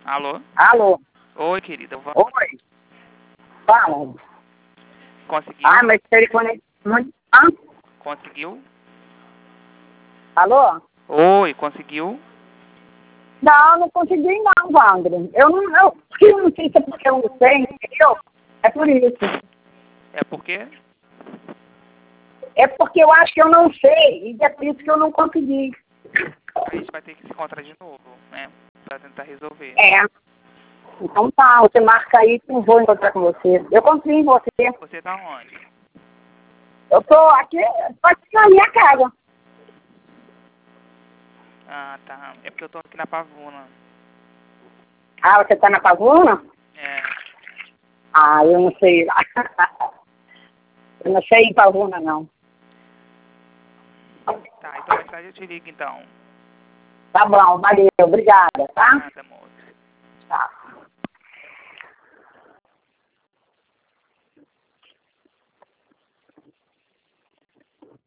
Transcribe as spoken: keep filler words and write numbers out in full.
Alô? Alô? Oi, querida. Vou... Oi? Fala. Conseguiu? Ah, mas o telefone... Ah? Conseguiu? Alô? Oi, conseguiu? Não, não consegui não, Wander. Eu não... Eu, eu não sei se é porque eu não sei, entendeu? É por isso. É porque? É porque eu acho que eu não sei, e é por isso que eu não consegui. A gente vai ter que se encontrar de novo, né? Pra tentar resolver. É. Então tá, você marca aí que eu vou encontrar com você. Eu confio em você. Você tá onde? Eu tô aqui, tô aqui na minha casa. Ah, tá. É porque eu tô aqui na Pavuna. Ah, você tá na Pavuna? É. Ah, eu não sei lá. Eu não sei em Pavuna, não. Tá, então mais tarde eu te ligo, então. Tá bom, valeu, obrigada, tá? Nada, amor.